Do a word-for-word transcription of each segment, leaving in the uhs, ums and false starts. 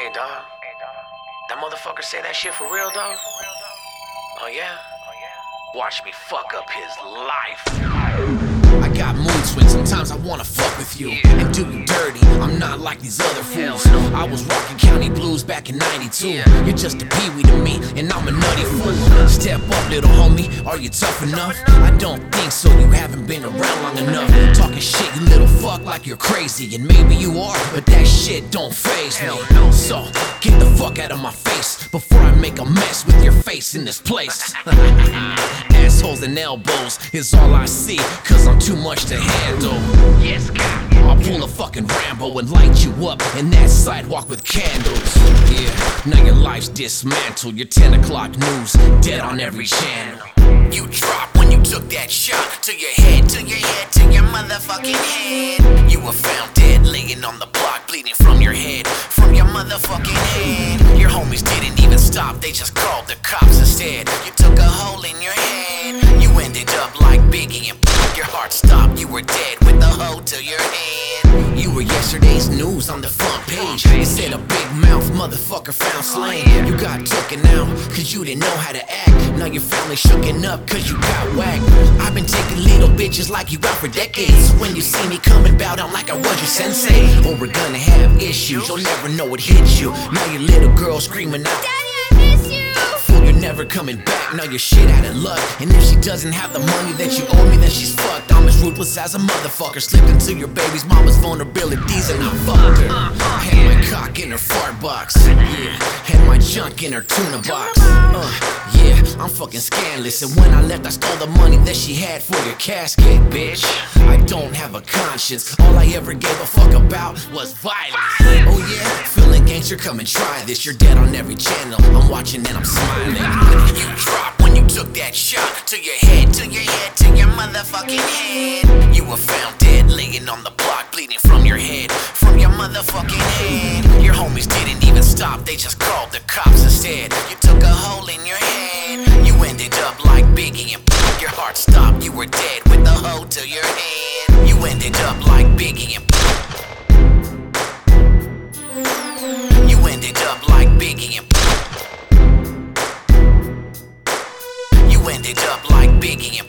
Hey, dog. That motherfucker say that shit for real, dog? Oh, yeah? Watch me fuck up his life. I got mood swings, sometimes I wanna fuck with you yeah. and do you dirty. I'm not like these other fools. I was rocking County Blues back in ninety-two. Yeah. You're just a peewee to me, and I'm a nutty fool. Step up, little homie, are you tough enough? I don't think so, you haven't been around long enough. Talking shit, you little fuck, like you're crazy. And maybe you are, but that shit don't faze me. So, get the fuck out of my face before I make a mess with your face in this place. Assholes and elbows is all I see, cause I'm too much to handle. Yes, God. I'll pull a fucking Rambo and light you up in that sidewalk with candles. Yeah, now your life's dismantled. Your ten o'clock news, dead on every channel. You dropped when you took that shot to your head, to your head, to your motherfucking head. You were found dead, laying on the block, bleeding from your head, from your motherfucking head. Your homies didn't even stop, they just called the cops instead. You took a hole in your head. You ended up like Biggie and your heart stopped. You were dead with a hole to your head. You were yesterday's news on the front page. It said a big mouth motherfucker found slain. You got taken out cause you didn't know how to act. Now your family shooken up cause you got whacked. I've been taking little bitches like you out for decades. When you see me coming, bow down like I was your sensei. Or we're gonna have issues, you'll never know it hit you. Now your little girl screaming out, Daddy, I miss you. Fool, you're never coming back, now you're shit out of luck. And if she doesn't have the money that you owe me, then she's fucked. I'm as ruthless as a motherfucker. Slipped into your baby's mama's vulnerabilities and I fucked her. I had my cock in her fart box, yeah. Had my junk in her tuna box, uh, yeah, I'm fucking scandalous. And when I left, I stole the money that she had for your casket, bitch. I don't have a conscience, all I ever gave a fuck about was violence. Oh yeah, feeling gangster, come and try this. You're dead on every channel, I'm watching and I'm smiling. You dropped when you took that shot to your head, to your head, to your motherfucking head. You were found dead, laying on the block, bleeding from your head, from your motherfucking head. Your homies didn't even stop, they just called the cops instead. You took a hole in your head. You ended up like Biggie and your heart stopped. You were dead with a hole to your head. You ended up like Biggie and You ended up like Biggie and You ended up like Biggie and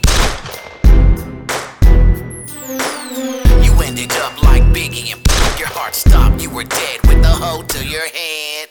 You ended up like Biggie and your heart stopped. You were dead with a hole to your head.